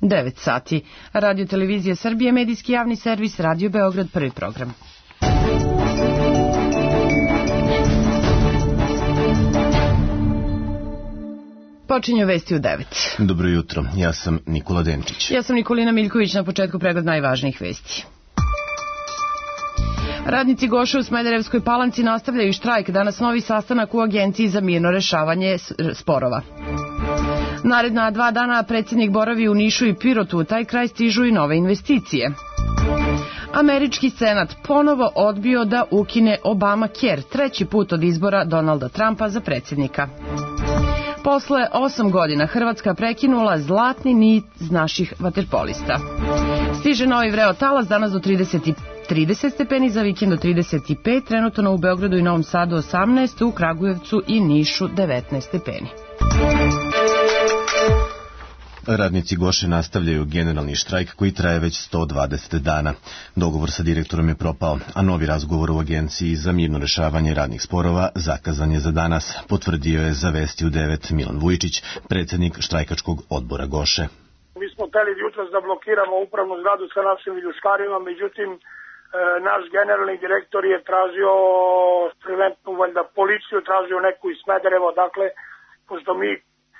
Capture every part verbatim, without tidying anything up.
devet sati. Radio Televizija Srbije, medijski javni servis, Radio Beograd, prvi program. Počinju vesti u devet. Dobro jutro, ja sam Nikola Denčić. Ja sam Nikolina Miljković, na početku pregled najvažnijih vesti. Radnici Goše u Smederevskoj Palanci nastavljaju štrajk, danas novi sastanak u Agenciji za mirno rešavanje sporova. Naredna dva dana predsjednik boravi u Nišu i Pirotu, u taj kraj stižu i nove investicije. Američki senat ponovo odbio da ukine Obamacare, treći put od izbora Donalda Trumpa za predsjednika. Posle osam godina Hrvatska prekinula zlatni nit naših vaterpolista. Stiže novi vreo talas, danas do trideset stepeni, za vikend do trideset pet, trenutno u Beogradu i Novom Sadu osamnaest, u Kragujevcu i Nišu devetnaest stepeni. Radnici Goše nastavljaju generalni štrajk koji traje već sto dvadeset dana. Dogovor sa direktorom je propao, a novi razgovor u Agenciji za mirno rešavanje radnih sporova zakazan je za danas, potvrdio je za Vesti u devet Milan Vujčić, predsjednik štrajkačkog odbora Goše. Mi smo hteli jutros da blokiramo upravnu zgradu sa našim viljuškarima, međutim e, naš generalni direktor je tražio preventnu valjda policiju, tražio neku iz Smedereva, dakle, pošto mi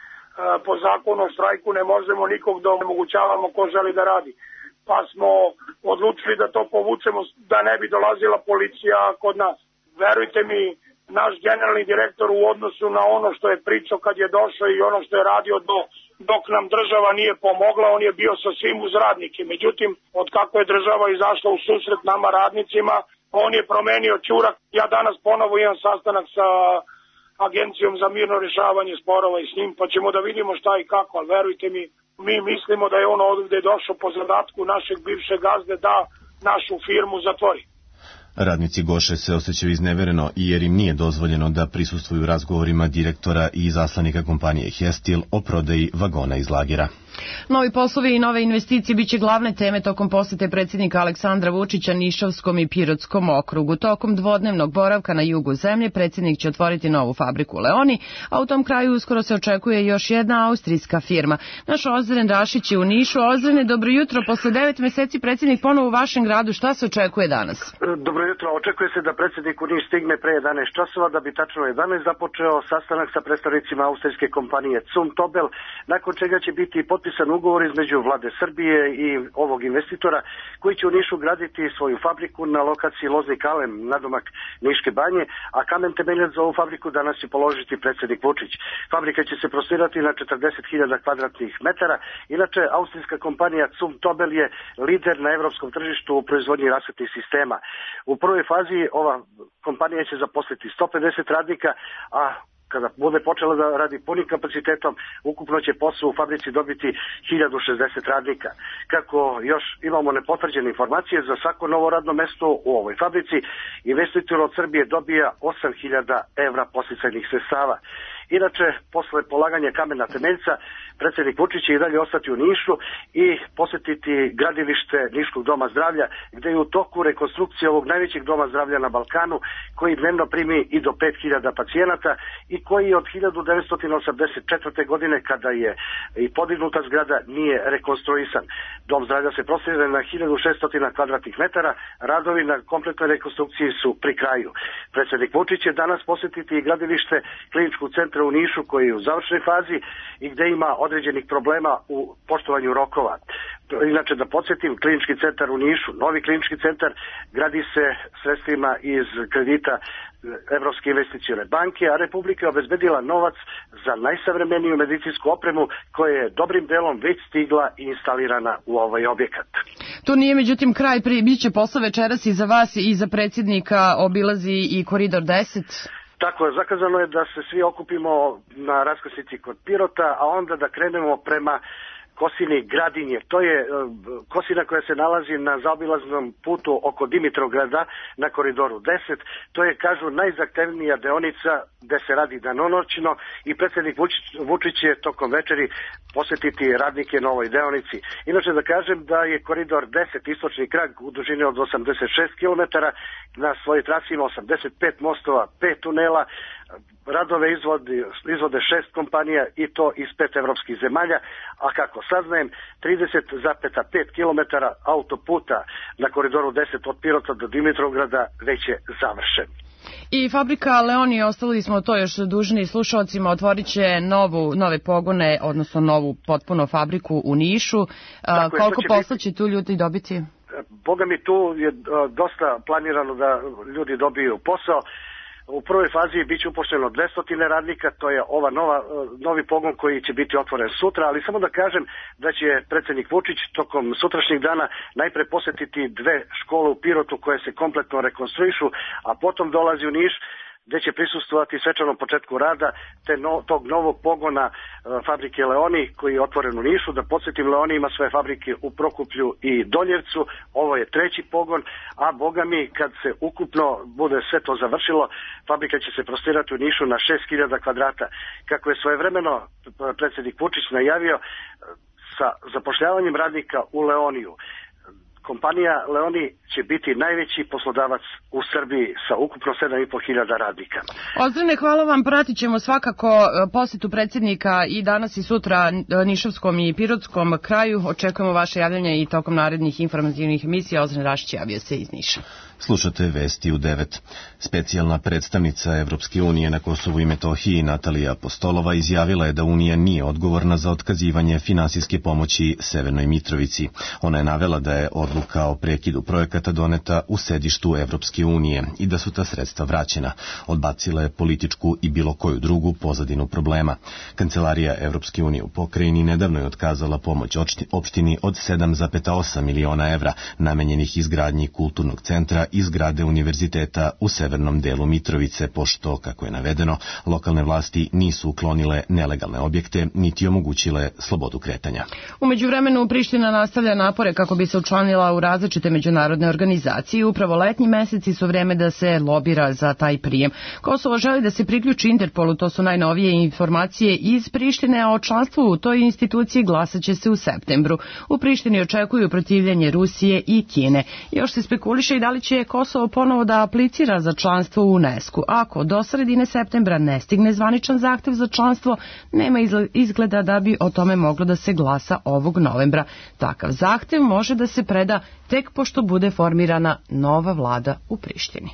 po zakonu o štrajku ne možemo nikog da omogućavamo ko želi da radi. Pa smo odlučili da to povučemo, da ne bi dolazila policija kod nas. Verujte mi, naš generalni direktor u odnosu na ono što je pričao kad je došao i ono što je radio do, dok nam država nije pomogla, on je bio sa svim uz radnike. Međutim, od kako je država izašla u susret nama radnicima, on je promenio ćurak. Ja danas ponovo imam sastanak sa Agencijom za mirno rešavanje sporova i s njim, pa ćemo da vidimo šta i kako, ali verujte mi, mi mislimo da je on ovdje došao po zadatku našeg bivšeg gazde da našu firmu zatvori. Radnici Goše se osjećaju iznevereno jer im nije dozvoljeno da prisustvuju razgovorima direktora i zaslanika kompanije Hestil o prodaji vagona iz lagera. Novi poslovi i nove investicije biće glavne teme tokom posete predsjednika Aleksandra Vučića Nišavskom i Pirotskom okrugu. Tokom dvodnevnog boravka na jugu zemlje predsjednik će otvoriti novu fabriku u Leoni, a u tom kraju uskoro se očekuje još jedna austrijska firma. Naš Ozren Rašić je u Nišu. Ozrene, dobro jutro. Posle devet meseci predsjednik ponovo u vašem gradu. Šta se očekuje danas? Dobro jutro. Očekuje se da predsjednik u Niš stigne pre jedanaest časova, da bi tačno jedanaest započeo sastanak sa predstavnicima austrijske kompanije Zumtobel, nakon čega će biti potpisan ugovor između vlade Srbije i ovog investitora koji će u Nišu graditi svoju fabriku na lokaciji Loznik Alem, nadomak Niške banje, a kamen temeljac za ovu fabriku danas će položiti predsjednik Vučić. Fabrika će se prostirati na četrdeset hiljada kvadratnih metara. Inače, austrijska kompanija Zumtobel je lider na evropskom tržištu u proizvodnji rasvetnih sistema. U prvoj fazi ova kompanija će zaposliti sto pedeset radnika, a kada bude počela da radi punim kapacitetom, ukupno će posao u fabrici dobiti hiljadu šezdeset radnika. Kako još imamo nepotvrđene informacije, za svako novo radno mesto u ovoj fabrici investitor od Srbije dobija osam hiljada evra podsticajnih sredstava. Inače, posle polaganja kamena temeljca, predsjednik Vučić će i dalje ostati u Nišu i posjetiti gradilište Niškog doma zdravlja, gdje je u toku rekonstrukcija ovog najvećeg doma zdravlja na Balkanu, koji dnevno primi i do pet hiljada pacijenata i koji od hiljadu devetsto osamdeset četvrte. godine, kada je i podignuta zgrada, nije rekonstruisan. Dom zdravlja se prostire na hiljadu šeststo kvadratnih metara, radovi na kompletnoj rekonstrukciji su pri kraju. Predsjednik Vučić će danas posjetiti i gradilište Kliničkog centra u Nišu, koji je u završnoj fazi i gdje ima određenih problema u poštovanju rokova. Inače, da podsjetim, klinički centar u Nišu, novi klinički centar, gradi se sredstvima iz kredita Evropske investicione banke, a Republika je obezbedila novac za najsavremeniju medicinsku opremu koja je dobrim delom već stigla i instalirana u ovaj objekat. Tu nije međutim kraj, biće posao večeras i za vas i za predsjednika, obilazi i Koridor deset. Tako je, zakazano je da se svi okupimo na raskrsnici kod Pirota, a onda da krenemo prema Kosini Gradinje. To je Kosina koja se nalazi na zaobilaznom putu oko Dimitrovgrada na Koridoru deset. To je, kažu, najzahtevnija deonica gde se radi danonoćno i predsjednik Vučić, Vučić će tokom večeri posjetiti radnike na ovoj deonici. Inače da kažem da je Koridor deset istočni krak u dužini od osamdeset šest kilometara, na svojoj trasi ima osamdeset pet mostova, pet tunela, Radove izvodi, izvode šest kompanija i to iz pet evropskih zemalja, a kako saznajem, trideset zarez pet kilometara autoputa na koridoru deset od Pirota do Dimitrovgrada već je završen. I fabrika Leoni, ostali smo to još dužni slušalcima, otvorit će novu, nove pogone, odnosno novu potpuno fabriku u Nišu. Dakle, koliko će posla će tu ljudi dobiti? Boga mi, tu je dosta planirano da ljudi dobiju posao. U prvoj fazi bit će uposleno dvesta radnika, to je ova nova, novi pogon koji će biti otvoren sutra, ali samo da kažem da će predsjednik Vučić tokom sutrašnjeg dana najpre posjetiti dve škole u Pirotu koje se kompletno rekonstruišu, a potom dolazi u Niš gdje će prisustvovati svečanom početku rada te no, tog novog pogona e, fabrike Leoni koji je otvoren u Nišu. Da podsjetim, Leoni ima svoje fabrike u Prokuplju i Doljevcu, ovo je treći pogon, a boga mi kad se ukupno bude sve to završilo, fabrika će se prostirati u Nišu na šest hiljada kvadrata. Kako je svojevremeno predsjednik Vučić najavio, sa zapošljavanjem radnika u Leoniju, kompanija Leoni će biti najveći poslodavac u Srbiji sa ukupno sedam i po hiljada radnika. Ozrene, hvala vam, pratit ćemo svakako posjetu predsjednika i danas i sutra Nišavskom i Pirotskom kraju. Očekujemo vaše javljanje i tokom narednih informativnih emisija. Ozren Rašić javio se iz Niša. Slušate vesti u devet. Specijalna predstavnica Evropske unije na Kosovu i Metohiji Natalija Apostolova izjavila je da Unija nije odgovorna za otkazivanje finansijske pomoći Severnoj Mitrovici. Ona je navela da je odluka o prekidu projekata doneta u sedištu Evropske unije i da su ta sredstva vraćena. Odbacila je političku i bilo koju drugu pozadinu problema. Kancelarija Evropske unije u pokrajini nedavno je otkazala pomoć opštini od sedam zarez osam miliona evra namenjenih izgradnji kulturnog centra i zgrade univerziteta u severnom delu Mitrovice, pošto, kako je navedeno, lokalne vlasti nisu uklonile nelegalne objekte niti omogućile slobodu kretanja. U međuvremenu Priština nastavlja napore kako bi se učlanila u različite međunarodne organizacije. Upravo letnji meseci su vreme da se lobira za taj prijem. Kosovo želi da se priključi Interpolu, to su najnovije informacije iz Prištine, a o članstvu u toj instituciji glasaće se u septembru. U Prištini očekuju protivljenje Rusije i Kine. Još se spekuliše i da li će Kosovo ponovo da aplicira za članstvo u UNESCO. Ako do sredine septembra ne stigne zvaničan zahtev za članstvo, nema izgleda da bi o tome moglo da se glasa ovog novembra. Takav zahtev može da se preda tek pošto bude formirana nova vlada u Prištini.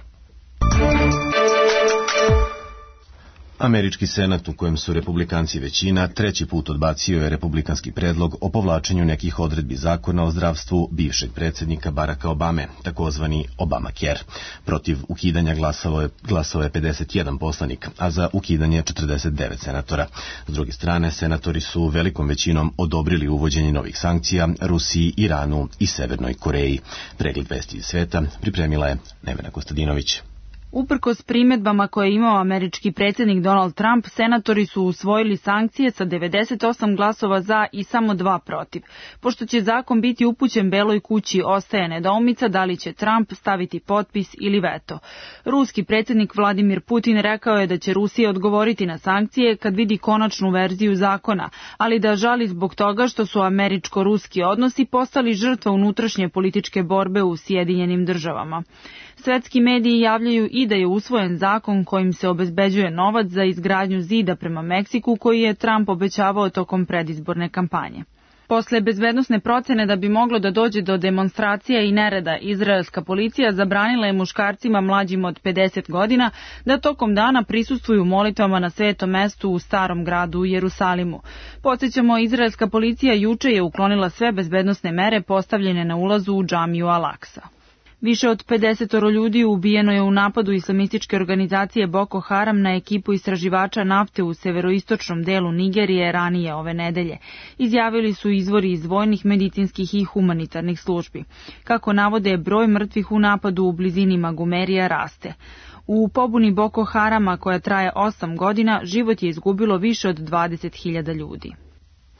Američki senat, u kojem su republikanci većina, treći put odbacio je republikanski predlog o povlačenju nekih odredbi zakona o zdravstvu bivšeg predsjednika Baracka Obame, takozvani Obamacare. Protiv ukidanja glasao je, glasao je pedeset jedan poslanik, a za ukidanje četrdeset devet senatora. S druge strane, senatori su velikom većinom odobrili uvođenje novih sankcija Rusiji, Iranu i Severnoj Koreji. Pregled vesti iz sveta pripremila je Nevena Kostadinović. Uprkos primedbama koje je imao američki predsjednik Donald Trump, senatori su usvojili sankcije sa devedeset osam glasova za i samo dva protiv. Pošto će zakon biti upućen Beloj kući, ostaje nedoumica da li će Trump staviti potpis ili veto. Ruski predsjednik Vladimir Putin rekao je da će Rusija odgovoriti na sankcije kad vidi konačnu verziju zakona, ali da žali zbog toga što su američko-ruski odnosi postali žrtva unutrašnje političke borbe u Sjedinjenim državama. Svetski mediji javljaju i da je usvojen zakon kojim se obezbeđuje novac za izgradnju zida prema Meksiku koji je Trump obećavao tokom predizborne kampanje. Posle bezbednosne procene da bi moglo da dođe do demonstracija i nereda, izraelska policija zabranila je muškarcima mlađim od pedeset godina da tokom dana prisustvuju molitvama na svetom mestu u starom gradu u Jerusalimu. Podsjećamo, izraelska policija juče je uklonila sve bezbednosne mere postavljene na ulazu u džamiju Al-Aksa. Više od pedeset ljudi ubijeno je u napadu islamističke organizacije Boko Haram na ekipu istraživača nafte u severoistočnom delu Nigerije ranije ove nedelje. Izjavili su izvori iz vojnih, medicinskih i humanitarnih službi. Kako navode, broj mrtvih u napadu u blizini Magumerija raste. U pobuni Boko Harama, koja traje osam godina, život je izgubilo više od dvadeset hiljada ljudi.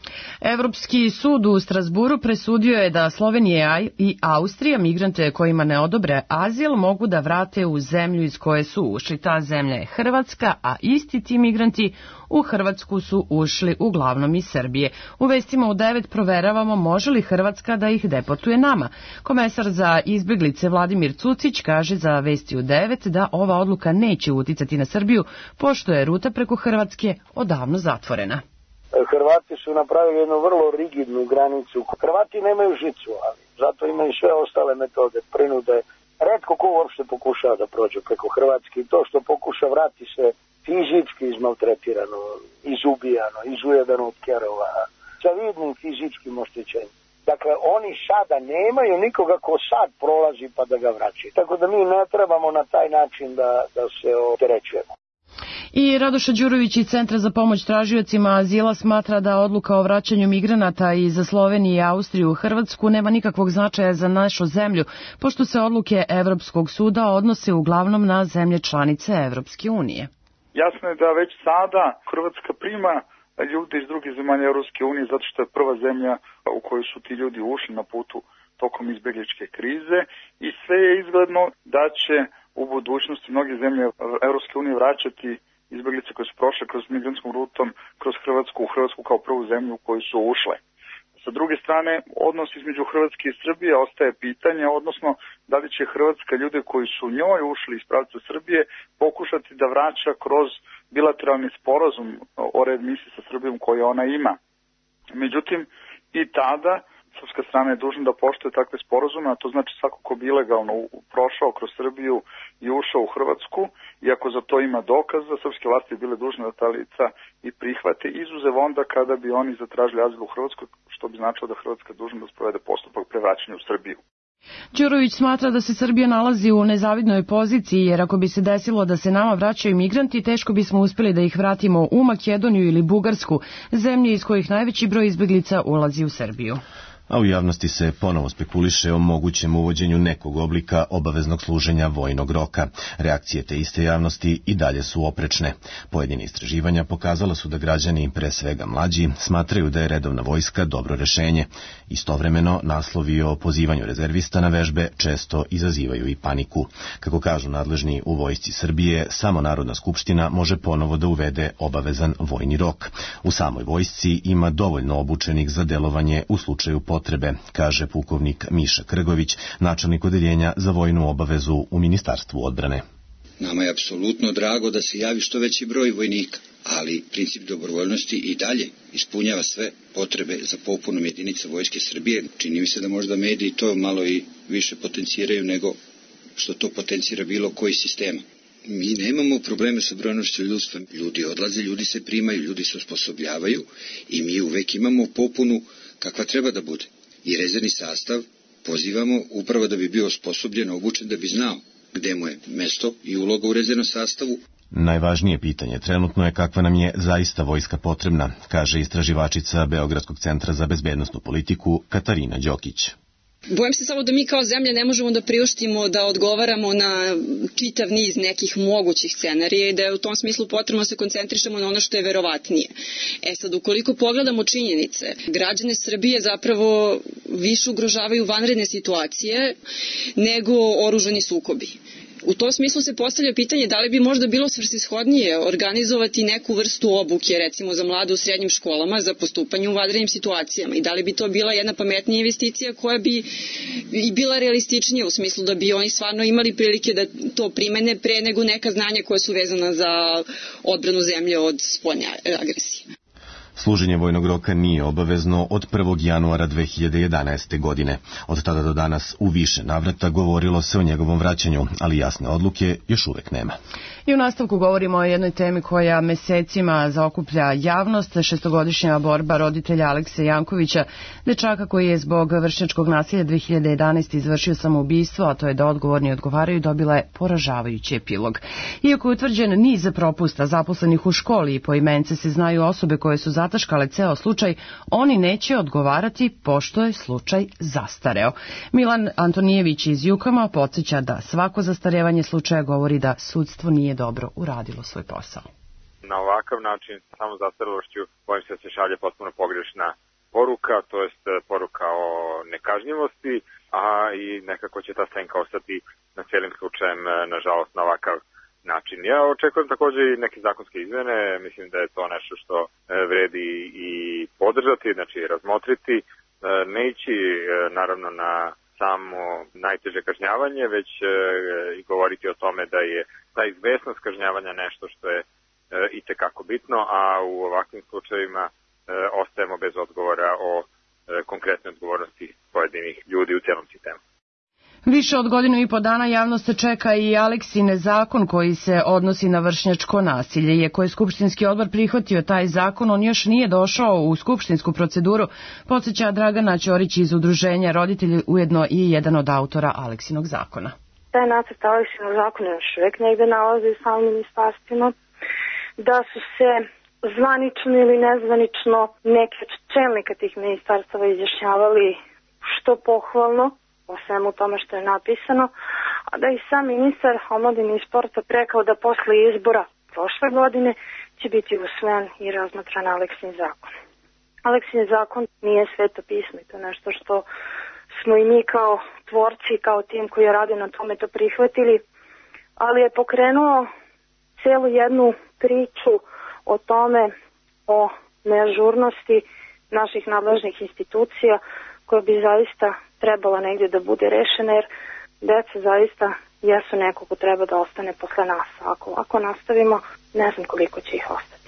Evropski sud u Strasburu presudio je da Slovenija i Austrija migrante kojima ne odobre azil mogu da vrate u zemlju iz koje su ušli. Ta zemlja je Hrvatska, a isti ti migranti u Hrvatsku su ušli uglavnom iz Srbije. U vestima u devet proveravamo može li Hrvatska da ih deportuje nama. Komesar za izbjeglice Vladimir Cucić kaže za Vesti u devet da ova odluka neće uticati na Srbiju, pošto je ruta preko Hrvatske odavno zatvorena. Hrvati su napravili jednu vrlo rigidnu granicu. Hrvati nemaju žicu, ali zato imaju sve ostale metode, prinude. Retko ko uopšte pokušava da prođe preko Hrvatske i to što pokuša vrati se fizički izmaltretirano, izubijano, izujedano od kerova, sa vidnim fizičkim oštećenjem. Dakle, oni sada nemaju nikoga ko sad prolazi pa da ga vraća. Tako da mi ne trebamo na taj način da, da se opterećujemo. I Radoša Đurović iz Centra za pomoć tražiocima azila smatra da odluka o vraćanju migranata iz Slovenije i Austrije u Hrvatsku nema nikakvog značaja za našu zemlju, pošto se odluke Evropskog suda odnose uglavnom na zemlje članice Evropske unije. Jasno je da već sada Hrvatska prima ljude iz drugih zemalja Evropske unije zato što je prva zemlja u kojoj su ti ljudi ušli na putu tokom izbjegličke krize i sve je izgledno da će u budućnosti mnoge zemlje Evropske unije vraćati izbjeglice koje su prošle kroz migrantskom rutom kroz Hrvatsku, u Hrvatsku kao prvu zemlju u koju su ušle. Sa druge strane, odnos između Hrvatske i Srbije ostaje pitanje, odnosno da li će Hrvatska ljude koji su njoj ušli iz pravca Srbije pokušati da vraća kroz bilateralni sporazum o readmisiji sa Srbijom koju ona ima. Međutim, i tada srpska strana je dužna da poštuje takve sporazume, a to znači svako ko bi ilegalno prošao kroz Srbiju i ušao u Hrvatsku, i ako za to ima dokaza, srpske vlasti bile dužne da ta lica i prihvate, izuzev onda kada bi oni zatražili azil u Hrvatskoj, što bi značilo da Hrvatska je dužna da sprovede postupak prevraćanja u Srbiju. Đurović smatra da se Srbija nalazi u nezavidnoj poziciji, jer ako bi se desilo da se nama vraćaju migranti, teško bismo uspjeli da ih vratimo u Makedoniju ili Bugarsku, zemlje iz kojih najveći broj izbjeglica ulazi u Srbiju. A u javnosti se ponovo spekuliše o mogućem uvođenju nekog oblika obaveznog služenja vojnog roka. Reakcije te iste javnosti i dalje su oprečne. Pojedine istraživanja pokazala su da građani, pre svega mlađi, smatraju da je redovna vojska dobro rešenje. Istovremeno, naslovi o pozivanju rezervista na vežbe često izazivaju i paniku. Kako kažu nadležni u Vojsci Srbije, samo Narodna skupština može ponovo da uvede obavezan vojni rok. U samoj vojsci ima dovoljno obučenih za delovanje u slučaju potrebe, kaže pukovnik Miša Krgović, načelnik odeljenja za vojnu obavezu u Ministarstvu odbrane. Nama je apsolutno drago da se javi što veći broj vojnika, ali princip dobrovoljnosti i dalje ispunjava sve potrebe za popunom jedinica Vojske Srbije. Čini mi se da možda mediji to malo i više potenciraju nego što to potencira bilo koji sistema. Mi nemamo probleme sa brojnošću ljudstva. Ljudi odlaze, ljudi se primaju, ljudi se osposobljavaju i mi uvek imamo popunu kakva treba da bude. I rezervni sastav pozivamo upravo da bi bio osposobljen, obučen, da bi znao gde mu je mesto i uloga u rezervnom sastavu. Najvažnije pitanje trenutno je kakva nam je zaista vojska potrebna, kaže istraživačica Beogradskog centra za bezbednosnu politiku Katarina Đokić. Bojim se samo da mi kao zemlja ne možemo da priuštimo da odgovaramo na čitav niz nekih mogućih scenarija i da je u tom smislu potrebno da se koncentrišemo na ono što je verovatnije. E sad, ukoliko pogledamo činjenice, građane Srbije zapravo više ugrožavaju vanredne situacije nego oružani sukobi. U tom smislu se postavlja pitanje da li bi možda bilo svrsishodnije organizovati neku vrstu obuke, recimo za mlade u srednjim školama, za postupanje u vanrednim situacijama i da li bi to bila jedna pametnija investicija koja bi i bila realističnija u smislu da bi oni stvarno imali prilike da to primene pre nego neka znanja koja su vezana za odbranu zemlje od spoljne agresije. Služenje vojnog roka nije obavezno od prvog januara dve hiljade jedanaeste. godine. Od tada do danas u više navrata govorilo se o njegovom vraćanju, ali jasne odluke još uvek nema. I u nastavku govorimo o jednoj temi koja mesecima zaokuplja javnost, šestogodišnja borba roditelja Alekse Jankovića, dečaka koji je zbog vršnjačkog nasilja dve hiljade jedanaeste. izvršio samoubistvo, a to je da odgovorni odgovaraju, dobila je poražavajući epilog. Iako je utvrđen niz propusta zaposlenih u školi i poimence se znaju osobe koje su zataškale ceo slučaj, oni neće odgovarati pošto je slučaj zastareo. Milan Antonijević iz Jukama podsjeća da svako zastarevanje slučaja govori da sudstvo nije dobro uradilo svoj posao. Na ovakav način, samo zastarelošću, bojim se da se šalje potpuno pogrešna poruka, to jest poruka o nekažnjivosti, a i nekako će ta senka ostati na cijelim slučajem, nažalost, na ovakav način. Ja očekujem također i neke zakonske izmene, mislim da je to nešto što vredi i podržati, znači razmotriti, ne ići naravno na samo najteže kažnjavanje, već i govoriti o tome da je ta izvesnost kažnjavanja nešto što je itekako bitno, a u ovakvim slučajevima ostajemo bez odgovora o konkretnoj odgovornosti pojedinih ljudi u cijelom sistemu. Više od godinu i po dana javnost se čeka i Aleksine zakon koji se odnosi na vršnjačko nasilje. Iako je Skupštinski odbor prihvatio taj zakon, on još nije došao u skupštinsku proceduru, podsjeća Dragana Ćorić iz udruženja Roditelji, ujedno i jedan od autora Aleksinog zakona. Taj nacrt Aleksinog zakona još uvijek negde nalazi u samim ministarstvima, da su se zvanično ili nezvanično neki od čelnika tih ministarstava izjašnjavali što pohvalno o svemu tome što je napisano, a da i sam ministar omladine i sporta rekao da posle izbora prošle godine će biti usvojen i razmatran Aleksin zakon. Aleksin zakon nije sveto pismo i to je nešto što smo i mi kao tvorci, kao tim koji rade na tome to prihvatili, ali je pokrenuo celu jednu priču o tome, o neažurnosti naših nadležnih institucija koja bi zaista trebala negdje da bude rešena, jer deca zaista jesu neko ko treba da ostane posle nas. Ako, ako nastavimo, ne znam koliko će ih ostati.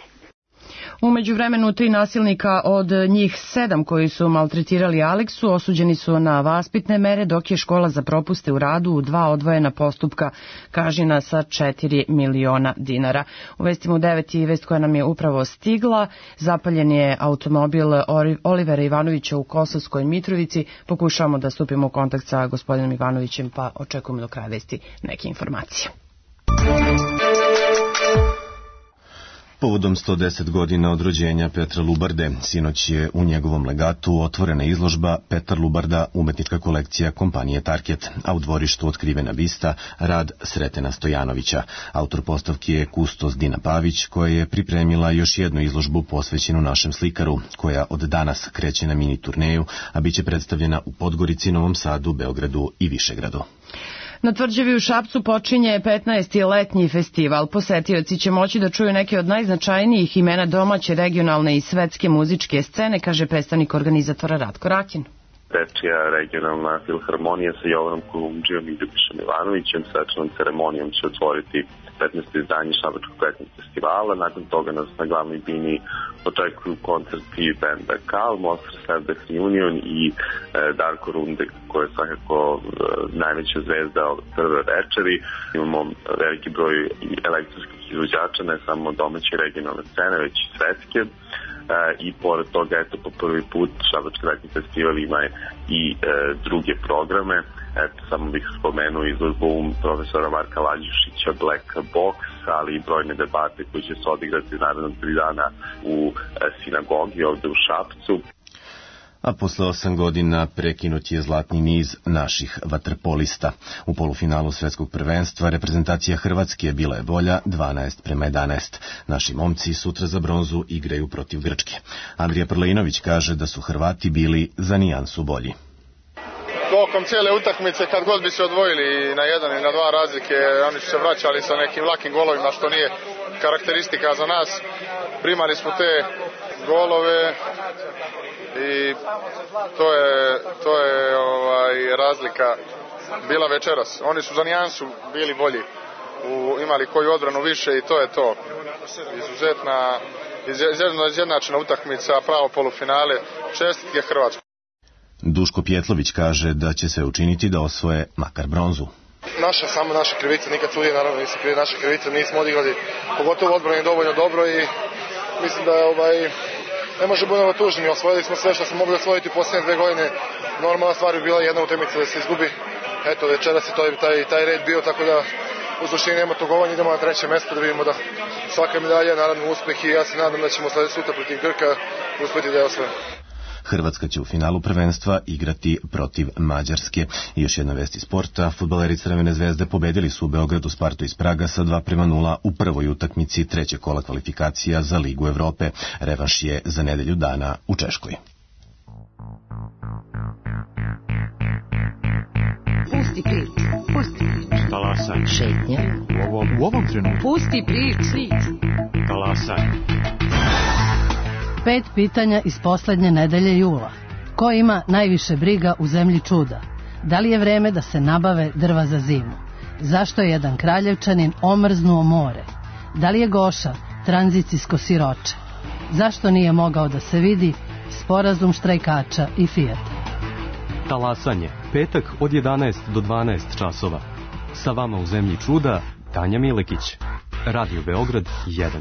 U međuvremenu tri nasilnika od njih sedam koji su maltretirali Aleksu osuđeni su na vaspitne mere, dok je škola za propuste u radu u dva odvojena postupka kažnjena sa četiri miliona dinara. U vestima u devet i vest koja nam je upravo stigla, zapaljen je automobil Olivera Ivanovića u Kosovskoj Mitrovici. Pokušavamo da stupimo u kontakt sa gospodinom Ivanovićem, pa očekujemo do kraja vesti neke informacije. Povodom sto deset godina od rođenja Petra Lubarde, sinoć je u njegovom legatu otvorena izložba Petar Lubarda, umetnička kolekcija kompanije Tarket, a u dvorištu otkrivena bista rad Sretena Stojanovića. Autor postavke je kustos Dina Pavić, koja je pripremila još jednu izložbu posvećenu našem slikaru, koja od danas kreće na mini turneju, a biće predstavljena u Podgorici, Novom Sadu, Beogradu i Višegradu. Na Tvrđavi u Šapcu počinje petnaesti letnji festival. Posetioci će moći da čuju neke od najznačajnijih imena domaće, regionalne i svetske muzičke scene, kaže predstavnik organizatora Ratko Rakin. Dečija regionalna filharmonija sa Jovanom Kolumđijom i Ljubišom Ivanovićem svečanom ceremonijom će otvoriti petnaesto izdanje Šabačkog letnjeg festivala. Nakon toga nas na glavnoj bini očekuju koncerti benda Kal, Monster Setback Reunion i e, Darko Runde, koja je svakako e, najveća zvezda prve večeri. Imamo veliki broj elektronskih izvođača, ne samo domaće regionalne scene, već i svetske. E, i pored toga, eto, po prvi put Šabački letnji festival ima i e, druge programe. Eto, samo bih spomenuo izložbu profesora Marka Lađušića Black Box, ali i brojne debate koje će se odigrati naravno tri dana u e, sinagogi ovde u Šapcu. A posle osam godina prekinut je zlatni niz naših vaterpolista. U polufinalu svetskog prvenstva reprezentacija Hrvatske bila je bolja dvanaest prema jedanaest. Naši momci sutra za bronzu igraju protiv Grčke. Andrija Prlejinović kaže da su Hrvati bili za nijansu bolji. Tokom cijele utakmice, kad god bi se odvojili na jedan i na dva razlike, oni su se vraćali sa nekim lakim golovima, što nije karakteristika za nas. Primali smo te golove i to je, to je ovaj, razlika bila večeras. Oni su za nijansu bili bolji, u, imali koju odbranu više i to je to. Izuzetna, izjednačena utakmica, pravo polufinale, čestitke Hrvatskoj. Duško Pjetlović kaže da će se učiniti da osvoje makar bronzu. Naša, samo naše krivice, nikad sudije naravno nisu krivi naše krivice, nismo odigrali, pogotovo odbrani dovoljno dobro i mislim da ovaj, ne može budemo tužni, osvojili smo sve što smo mogli osvojiti u posljednje dve godine, normalna stvar bi bila jedna utakmica da se izgubi, eto večeras je taj, taj, taj red bio, tako da u suštini nema tugovanja, idemo na treće mjesto da vidimo da svaka medalja je naravno uspjeh i ja se nadam da ćemo sljedeći sutra protiv Grka uspjeti da je osvojimo. Hrvatska će u finalu prvenstva igrati protiv Mađarske. I još jedna vest iz sporta. Fudbaleri Crvene zvezde pobedili su u Beogradu Spartu iz Praga sa dva prema nula u prvoj utakmici trećeg kola kvalifikacija za Ligu Evrope. Revanš je za nedelju dana u Češkoj. Talasanje. Šetnja. U ovom, u ovom trenutku. Pusti priču. Talasanje. Pet pitanja iz poslednje nedelje jula. Ko ima najviše briga u zemlji čuda? Da li je vreme da se nabave drva za zimu? Zašto je jedan kraljevčanin omrznuo more? Da li je Goša tranzicijsko siroče? Zašto nije mogao da se vidi sporazum štrajkača i Fijata? Talasanje, petak od jedanaest do dvanaest časova. Sa vama u zemlji čuda, Tanja Milekić. Radio Beograd jedan.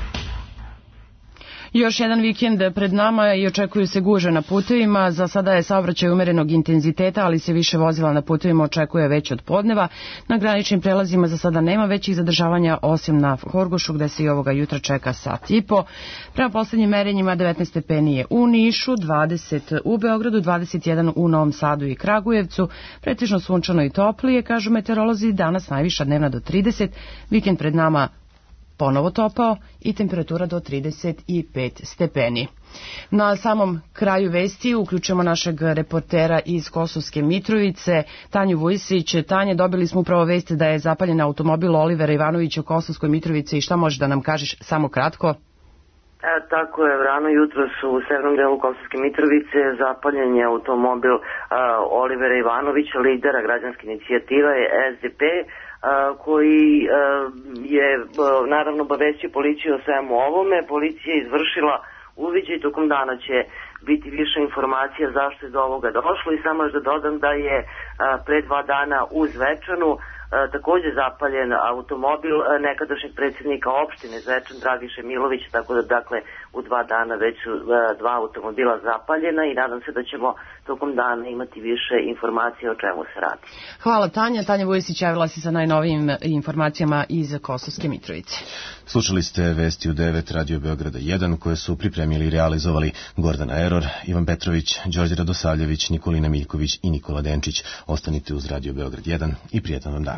Još jedan vikend pred nama i očekuju se gužve na putevima. Za sada je saobraćaj umerenog intenziteta, ali se više vozila na putevima očekuje već od podneva. Na graničnim prelazima za sada nema većih zadržavanja, osim na Horgošu, gde se i ovoga jutra čeka sat i po. Prema poslednjim merenjima devetnaest stepeni je u Nišu, dvadeset u Beogradu, dvadeset jedan u Novom Sadu i Kragujevcu. Pretežno sunčano i toplije, kažu meteorolozi, danas najviša dnevna do trideset, vikend pred nama ponovo topao i temperatura do trideset pet stepeni. Na samom kraju vesti uključujemo našeg reportera iz Kosovske Mitrovice, Tanju Vujsić. Tanje, dobili smo upravo vest da je zapaljen automobil Olivera Ivanovića u Kosovskoj Mitrovici i šta možeš da nam kažeš samo kratko? E, tako je, rano jutro su u severnom delu Kosovske Mitrovice zapaljen je automobil uh, Olivera Ivanovića, lidera građanske inicijative S D P, Uh, koji uh, je uh, naravno obavestio policiju o svemu ovome. Policija je izvršila uviđaj i tokom dana će biti više informacija zašto je do ovoga došlo i samo još da dodam da je uh, pre dva dana u Zvečanu uh, takođe zapaljen automobil uh, nekadašnjeg predsjednika opštine Zvečan Dragiše Milovića, tako da dakle u dva dana već su uh, dva automobila zapaljena i nadam se da ćemo tokom dana imati više informacija o čemu se radi. Hvala Tanja. Tanja Vujsić javila se sa najnovijim informacijama iz Kosovske Mitrovice. Slušali ste vesti u devet Radio Beograda jedan koje su pripremili i realizovali Gordana Eror, Ivan Petrović, Đorđe Radosavljević, Nikolina Miljković i Nikola Denčić. Ostanite uz Radio Beograd jedan i prijetan vam dan.